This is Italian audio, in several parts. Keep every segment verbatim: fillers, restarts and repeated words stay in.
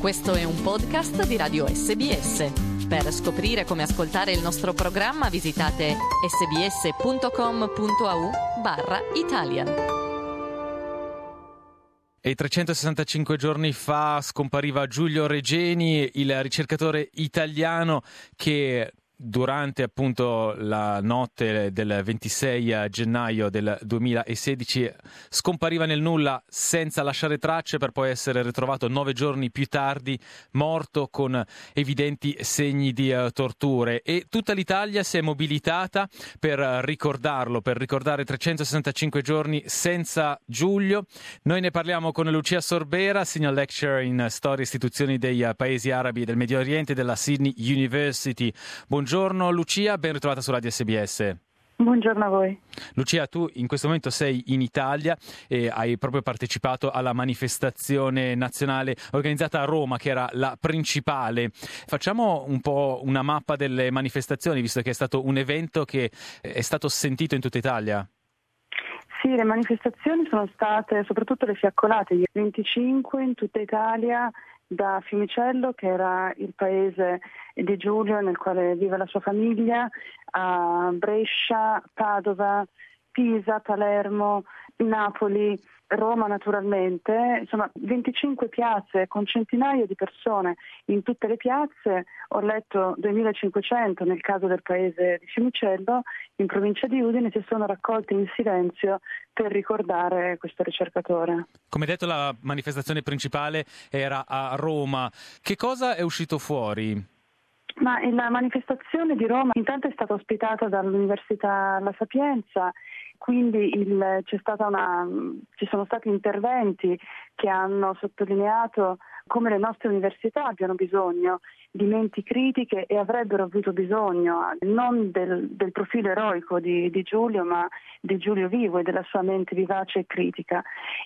Questo è un podcast di Radio S B S. Per scoprire come ascoltare il nostro programma visitate sbs.com.au barra Italian. E trecentosessantacinque giorni fa scompariva Giulio Regeni, il ricercatore italiano che durante appunto la notte del ventisei gennaio del duemilasedici scompariva nel nulla senza lasciare tracce, per poi essere ritrovato nove giorni più tardi morto con evidenti segni di uh, torture, e tutta l'Italia si è mobilitata per ricordarlo, per ricordare trecentosessantacinque giorni senza Giulio. Noi ne parliamo con Lucia Sorbera, senior lecturer in storia e istituzioni dei uh, paesi arabi e del Medio Oriente della Sydney University. Buongiorno Lucia, ben ritrovata su Radio S B S. Buongiorno a voi. Lucia, tu in questo momento sei in Italia e hai proprio partecipato alla manifestazione nazionale organizzata a Roma, che era la principale. Facciamo un po' una mappa delle manifestazioni, visto che è stato un evento che è stato sentito in tutta Italia. Sì, le manifestazioni sono state, soprattutto le fiaccolate, il venticinque in tutta Italia, da Fiumicello, che era il paese di Giulio nel quale vive la sua famiglia, a Brescia, Padova, Pisa, Palermo, Napoli, Roma naturalmente, insomma venticinque piazze con centinaia di persone in tutte le piazze. Ho letto duemilacinquecento nel caso del paese di Fiumicello, in provincia di Udine, si sono raccolte in silenzio per ricordare questo ricercatore. Come detto, la manifestazione principale era a Roma. Che cosa è uscito fuori? Ma la manifestazione di Roma intanto è stata ospitata dall'Università La Sapienza, quindi il, c'è stata una, ci sono stati interventi che hanno sottolineato come le nostre università abbiano bisogno di menti critiche e avrebbero avuto bisogno non del, del profilo eroico di, di Giulio, ma di Giulio vivo e della sua mente vivace e critica.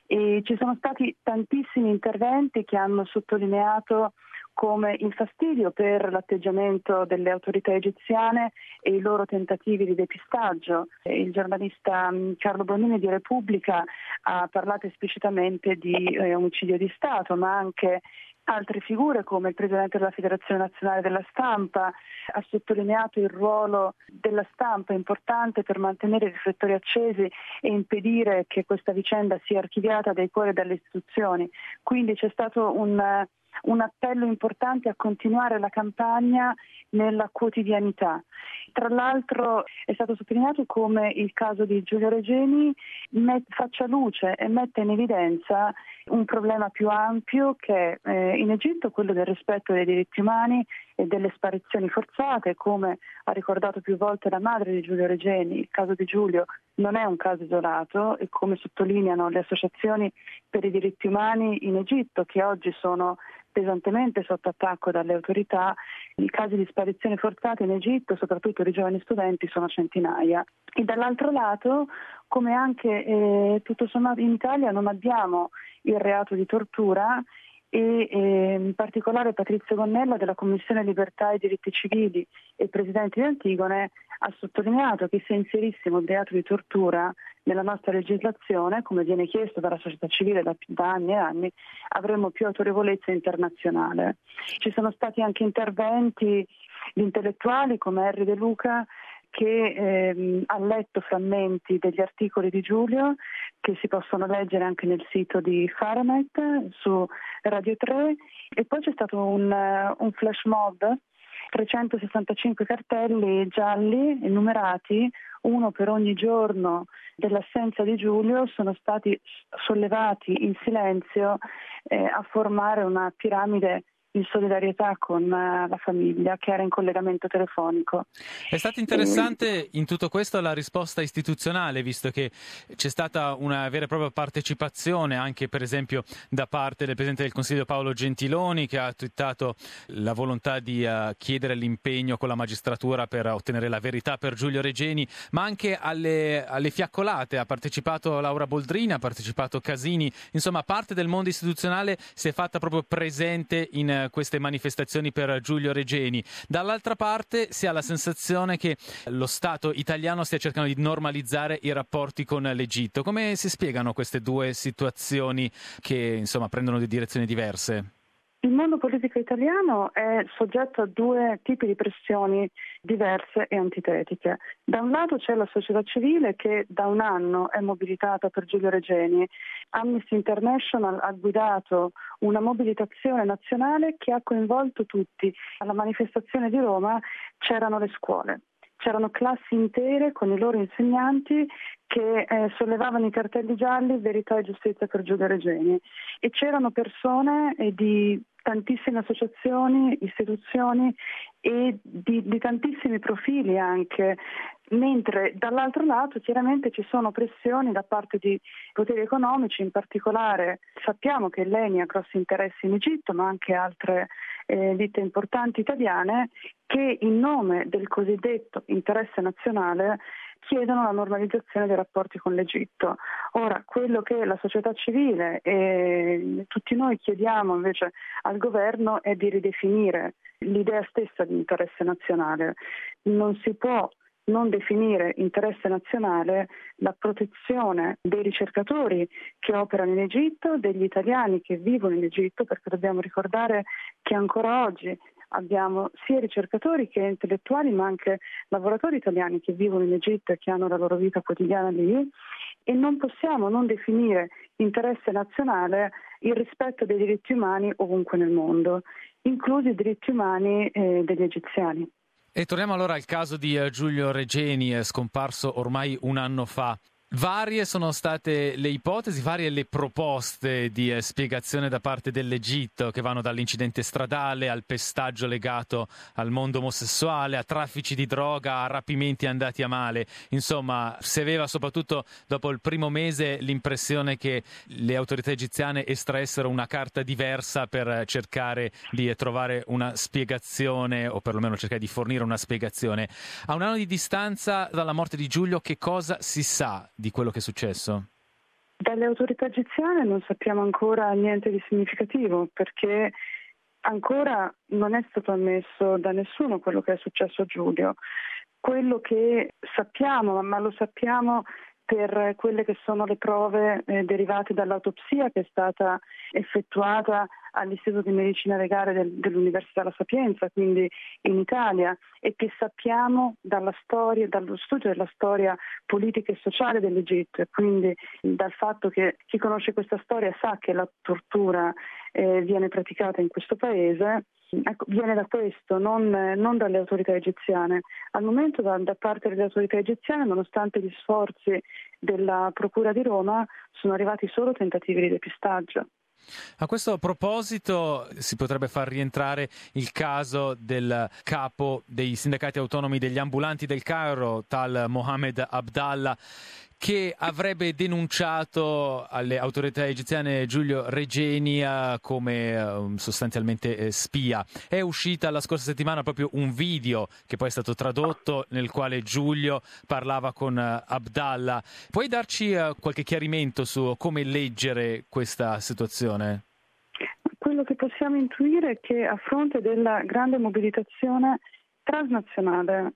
E ci sono stati tantissimi interventi che hanno sottolineato come il fastidio per l'atteggiamento delle autorità egiziane e i loro tentativi di depistaggio. Il giornalista Carlo Bonini di Repubblica ha parlato esplicitamente di eh, omicidio di Stato, ma anche altre figure come il presidente della Federazione Nazionale della Stampa ha sottolineato il ruolo della stampa importante per mantenere i riflettori accesi e impedire che questa vicenda sia archiviata dai cuori e dalle istituzioni. Quindi c'è stato un un appello importante a continuare la campagna nella quotidianità. Tra l'altro è stato sottolineato come il caso di Giulio Regeni met- faccia luce e metta in evidenza un problema più ampio che eh, in Egitto quello del rispetto dei diritti umani e delle sparizioni forzate, come ha ricordato più volte la madre di Giulio Regeni. Il caso di Giulio non è un caso isolato e come sottolineano le associazioni per i diritti umani in Egitto, che oggi sono pesantemente sotto attacco dalle autorità, i casi di sparizioni forzate in Egitto, soprattutto di giovani studenti, sono centinaia. E dall'altro lato, come anche eh, tutto sommato in Italia non abbiamo il reato di tortura, e eh, in particolare Patrizio Gonnella della Commissione Libertà e Diritti Civili e Presidente di Antigone ha sottolineato che se inserissimo il reato di tortura nella nostra legislazione, come viene chiesto dalla società civile da, da anni e anni, avremo più autorevolezza internazionale. Ci sono stati anche interventi di intellettuali come Henry De Luca, che ehm, ha letto frammenti degli articoli di Giulio che si possono leggere anche nel sito di Fahrenheit su Radio tre, e poi c'è stato un, uh, un flash mob, trecentosessantacinque cartelli gialli e numerati, uno per ogni giorno dell'assenza di Giulio, sono stati sollevati in silenzio eh, a formare una piramide in solidarietà con uh, la famiglia che era in collegamento telefonico. È stato interessante e... in tutto questo la risposta istituzionale, visto che c'è stata una vera e propria partecipazione anche per esempio da parte del Presidente del Consiglio Paolo Gentiloni, che ha twittato la volontà di uh, chiedere l'impegno con la magistratura per ottenere la verità per Giulio Regeni, ma anche alle, alle fiaccolate ha partecipato Laura Boldrini, ha partecipato Casini, insomma parte del mondo istituzionale si è fatta proprio presente in queste manifestazioni per Giulio Regeni. Dall'altra parte si ha la sensazione che lo Stato italiano stia cercando di normalizzare i rapporti con l'Egitto. Come si spiegano queste due situazioni che insomma prendono di direzioni diverse? Il mondo politico italiano è soggetto a due tipi di pressioni diverse e antitetiche. Da un lato c'è la società civile che da un anno è mobilitata per Giulio Regeni. Amnesty International ha guidato una mobilitazione nazionale che ha coinvolto tutti. Alla manifestazione di Roma c'erano le scuole. C'erano classi intere con i loro insegnanti che eh, sollevavano i cartelli gialli "Verità e giustizia per Giulio Regeni", e c'erano persone eh, di tantissime associazioni, istituzioni e di, di tantissimi profili anche, mentre dall'altro lato chiaramente ci sono pressioni da parte di poteri economici. In particolare sappiamo che l'Eni ha grossi interessi in Egitto, ma anche altre eh, ditte importanti italiane che in nome del cosiddetto interesse nazionale chiedono la normalizzazione dei rapporti con l'Egitto. Ora, quello che la società civile e tutti noi chiediamo invece al governo è di ridefinire l'idea stessa di interesse nazionale. Non si può non definire interesse nazionale la protezione dei ricercatori che operano in Egitto, degli italiani che vivono in Egitto, perché dobbiamo ricordare che ancora oggi abbiamo sia ricercatori che intellettuali, ma anche lavoratori italiani che vivono in Egitto e che hanno la loro vita quotidiana lì, e non possiamo non definire interesse nazionale il rispetto dei diritti umani ovunque nel mondo, inclusi i diritti umani eh, degli egiziani. E torniamo allora al caso di uh, Giulio Regeni, eh, scomparso ormai un anno fa. Varie sono state le ipotesi, varie le proposte di eh, spiegazione da parte dell'Egitto, che vanno dall'incidente stradale al pestaggio legato al mondo omosessuale, a traffici di droga, a rapimenti andati a male. Insomma, si aveva soprattutto dopo il primo mese l'impressione che le autorità egiziane estraessero una carta diversa per cercare di trovare una spiegazione, o perlomeno cercare di fornire una spiegazione. A un anno di distanza dalla morte di Giulio, che cosa si sa di quello che è successo? Dalle autorità egiziane non sappiamo ancora niente di significativo, perché ancora non è stato ammesso da nessuno quello che è successo a Giulio. Quello che sappiamo, ma lo sappiamo per quelle che sono le prove eh, derivate dall'autopsia che è stata effettuata all'Istituto di Medicina Legale del, dell'Università La Sapienza, quindi in Italia, e che sappiamo dalla storia, dallo studio della storia politica e sociale dell'Egitto, e quindi dal fatto che chi conosce questa storia sa che la tortura eh, viene praticata in questo paese. Ecco, viene da questo, non, non dalle autorità egiziane. Al momento da, da parte delle autorità egiziane, nonostante gli sforzi della Procura di Roma, sono arrivati solo tentativi di depistaggio. A questo proposito si potrebbe far rientrare il caso del capo dei sindacati autonomi degli ambulanti del Cairo, tal Mohamed Abdallah, che avrebbe denunciato alle autorità egiziane Giulio Regeni come eh, sostanzialmente eh, spia. È uscita la scorsa settimana proprio un video che poi è stato tradotto, nel quale Giulio parlava con eh, Abdallah. Puoi darci eh, qualche chiarimento su come leggere questa situazione? Quello che possiamo intuire è che a fronte della grande mobilitazione transnazionale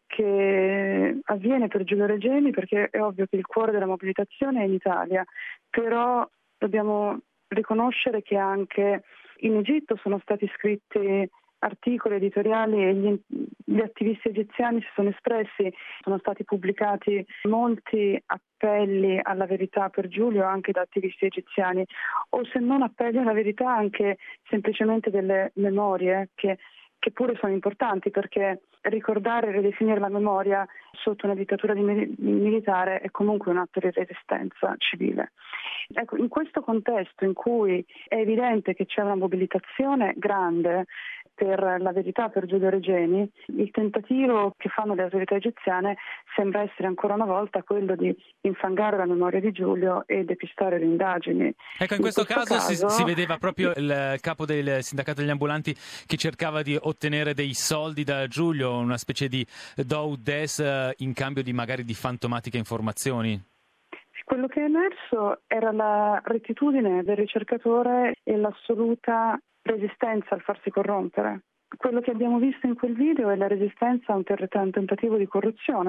che avviene per Giulio Regeni, perché è ovvio che il cuore della mobilitazione è in Italia, però dobbiamo riconoscere che anche in Egitto sono stati scritti articoli editoriali e gli, gli attivisti egiziani si sono espressi, sono stati pubblicati molti appelli alla verità per Giulio anche da attivisti egiziani, o se non appelli alla verità anche semplicemente delle memorie che che pure sono importanti, perché ricordare e ridefinire la memoria sotto una dittatura di militare è comunque un atto di resistenza civile. Ecco, in questo contesto in cui è evidente che c'è una mobilitazione grande per la verità per Giulio Regeni, il tentativo che fanno le autorità egiziane sembra essere ancora una volta quello di infangare la memoria di Giulio e depistare le indagini. Ecco, in, in questo, questo caso, caso... Si, si vedeva proprio il capo del sindacato degli ambulanti che cercava di ottenere dei soldi da Giulio, una specie di do des in cambio di magari di fantomatiche informazioni. Quello che è emerso era la rettitudine del ricercatore e l'assoluta resistenza al farsi corrompere. Quello che abbiamo visto in quel video è la resistenza a un, ter- a un tentativo di corruzione.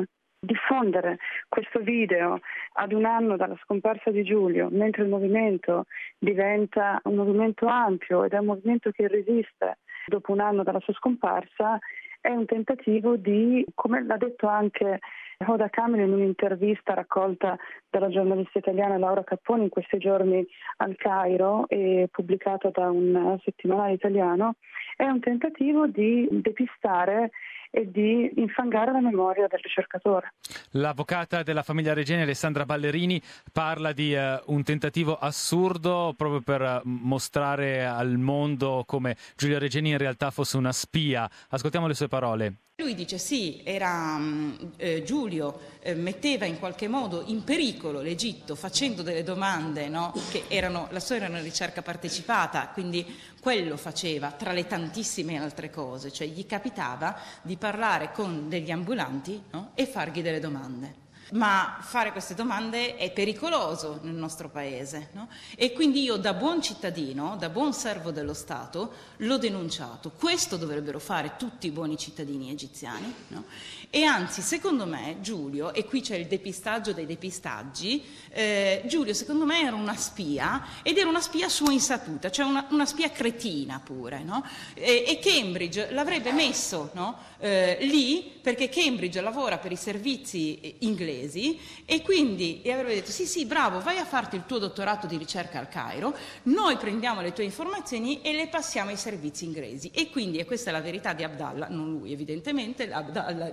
diffondere questo video ad un anno dalla scomparsa di Giulio, mentre il movimento diventa un movimento ampio ed è un movimento che resiste dopo un anno dalla sua scomparsa, è un tentativo di, come l'ha detto anche Hoda Kامil in un'intervista raccolta dalla giornalista italiana Laura Capponi in questi giorni al Cairo e pubblicata da un settimanale italiano, è un tentativo di depistare e di infangare la memoria del ricercatore. L'avvocata della famiglia Regeni, Alessandra Ballerini, parla di uh, un tentativo assurdo proprio per uh, mostrare al mondo come Giulio Regeni in realtà fosse una spia. Ascoltiamo le sue parole. Lui dice sì, era, eh, Giulio eh, metteva in qualche modo in pericolo l'Egitto facendo delle domande, no? Che erano, la sua era una ricerca partecipata, quindi quello faceva tra le tantissime altre cose, cioè gli capitava di parlare con degli ambulanti, no? E fargli delle domande. Ma fare queste domande è pericoloso nel nostro paese, no? E quindi io da buon cittadino, da buon servo dello Stato, l'ho denunciato. Questo dovrebbero fare tutti i buoni cittadini egiziani, no? E anzi, secondo me, Giulio, e qui c'è il depistaggio dei depistaggi, eh, Giulio secondo me era una spia ed era una spia a sua insaputa, cioè una, una spia cretina pure, no? E, e Cambridge l'avrebbe messo, no? eh, lì perché Cambridge lavora per i servizi inglesi e quindi e avrebbe detto sì sì bravo, vai a farti il tuo dottorato di ricerca al Cairo, noi prendiamo le tue informazioni e le passiamo ai servizi inglesi. E quindi, e questa è la verità di Abdallah, non lui evidentemente, Abdallah,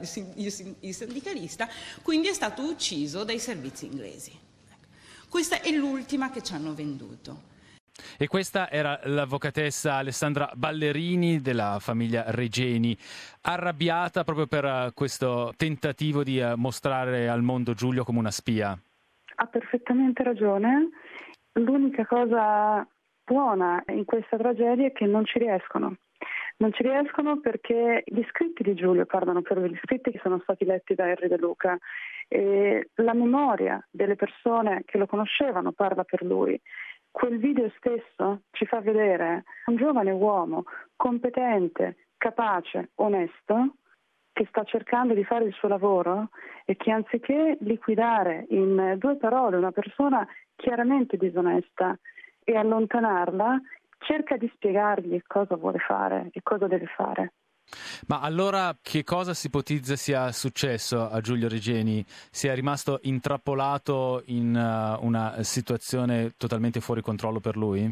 il sindicalista, quindi è stato ucciso dai servizi inglesi. Questa è l'ultima che ci hanno venduto. E questa era l'avvocatessa Alessandra Ballerini della famiglia Regeni, arrabbiata proprio per questo tentativo di mostrare al mondo Giulio come una spia. Ha perfettamente ragione. L'unica cosa buona in questa tragedia è che non ci riescono. Non ci riescono perché gli scritti di Giulio parlano per lui, gli scritti che sono stati letti da Henry De Luca. E la memoria delle persone che lo conoscevano parla per lui. Quel video stesso ci fa vedere un giovane uomo competente, capace, onesto, che sta cercando di fare il suo lavoro e che anziché liquidare in due parole una persona chiaramente disonesta e allontanarla, cerca di spiegargli cosa vuole fare e cosa deve fare. Ma allora che cosa si ipotizza sia successo a Giulio Regeni? Sia rimasto intrappolato in uh, una situazione totalmente fuori controllo per lui?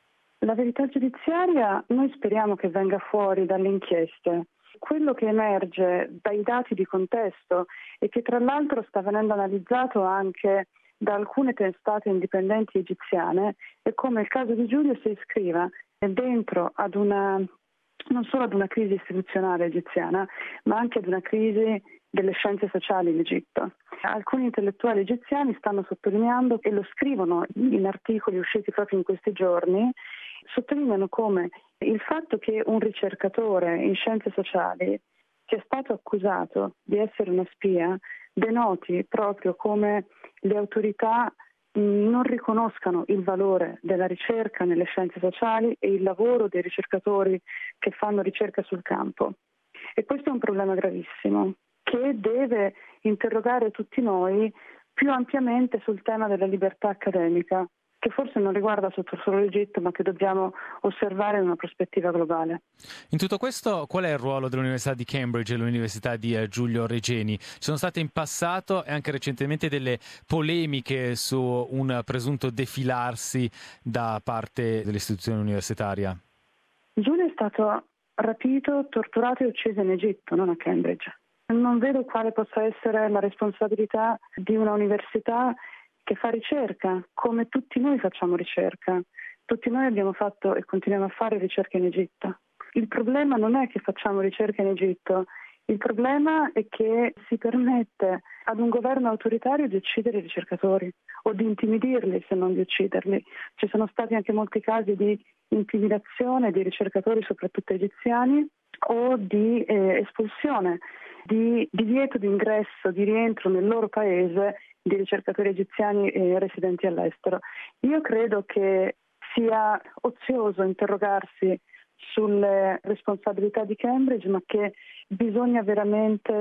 La verità giudiziaria noi speriamo che venga fuori dalle inchieste. Quello che emerge dai dati di contesto e che tra l'altro sta venendo analizzato anche da alcune testate indipendenti egiziane è come il caso di Giulio si iscriva dentro ad una non solo ad una crisi istituzionale egiziana, ma anche ad una crisi delle scienze sociali in Egitto. Alcuni intellettuali egiziani stanno sottolineando, e lo scrivono in articoli usciti proprio in questi giorni, sottolineano come il fatto che un ricercatore in scienze sociali sia stato accusato di essere una spia denoti proprio come le autorità non riconoscano il valore della ricerca nelle scienze sociali e il lavoro dei ricercatori che fanno ricerca sul campo. E questo è un problema gravissimo che deve interrogare tutti noi più ampiamente sul tema della libertà accademica, che forse non riguarda solo l'Egitto, ma che dobbiamo osservare in una prospettiva globale. In tutto questo, qual è il ruolo dell'Università di Cambridge e dell'Università di eh, Giulio Regeni? Ci sono state in passato e anche recentemente delle polemiche su un presunto defilarsi da parte dell'istituzione universitaria. Giulio è stato rapito, torturato e ucciso in Egitto, non a Cambridge. Non vedo quale possa essere la responsabilità di una università che fa ricerca, come tutti noi facciamo ricerca. Tutti noi abbiamo fatto e continuiamo a fare ricerca in Egitto. Il problema non è che facciamo ricerca in Egitto, il problema è che si permette ad un governo autoritario di uccidere i ricercatori o di intimidirli se non di ucciderli. Ci sono stati anche molti casi di intimidazione di ricercatori, soprattutto egiziani, o di eh, espulsione, di divieto di ingresso, di rientro nel loro paese di ricercatori egiziani eh, residenti all'estero. Io credo che sia ozioso interrogarsi sulle responsabilità di Cambridge, ma che bisogna veramente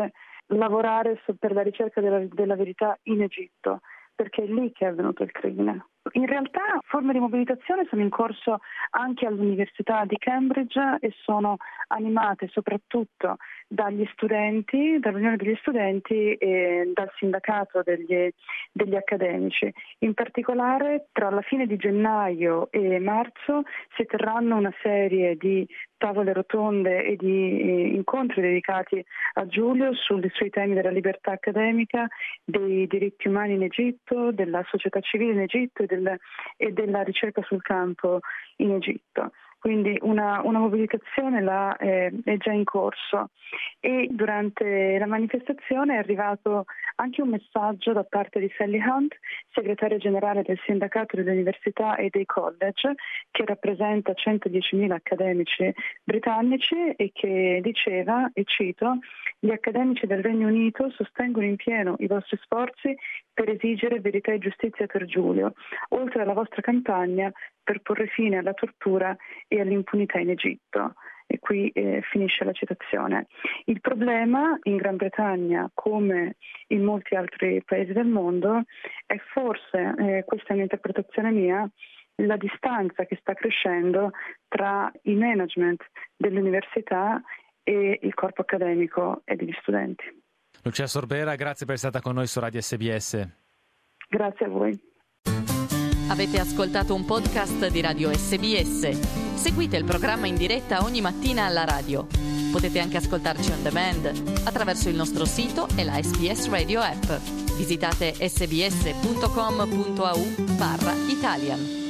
lavorare per la ricerca della, della verità in Egitto, perché è lì che è avvenuto il crimine. In realtà forme di mobilitazione sono in corso anche all'Università di Cambridge e sono animate soprattutto dagli studenti, dall'Unione degli Studenti e dal sindacato degli, degli accademici. In particolare tra la fine di gennaio e marzo si terranno una serie di tavole rotonde e di eh, incontri dedicati a Giulio sul, sui temi della libertà accademica, dei diritti umani in Egitto, della società civile in Egitto e, del, e della ricerca sul campo in Egitto. Quindi una, una mobilitazione là è, è già in corso e durante la manifestazione è arrivato anche un messaggio da parte di Sally Hunt, segretaria generale del sindacato delle università e dei college, che rappresenta centodiecimila accademici britannici e che diceva, e cito, gli accademici del Regno Unito sostengono in pieno i vostri sforzi per esigere verità e giustizia per Giulio, oltre alla vostra campagna per porre fine alla tortura e all'impunità in Egitto. E qui eh, finisce la citazione. Il problema in Gran Bretagna, come in molti altri paesi del mondo, è forse, eh, questa è un'interpretazione mia, la distanza che sta crescendo tra il management dell'università e il corpo accademico e degli studenti. Lucia Sorbera, grazie per essere stata con noi su Radio S B S. Grazie a voi. Avete ascoltato un podcast di Radio S B S. Seguite il programma in diretta ogni mattina alla radio. Potete anche ascoltarci on demand attraverso il nostro sito e la S B S Radio app. Visitate sbs punto com punto a u barra Italian.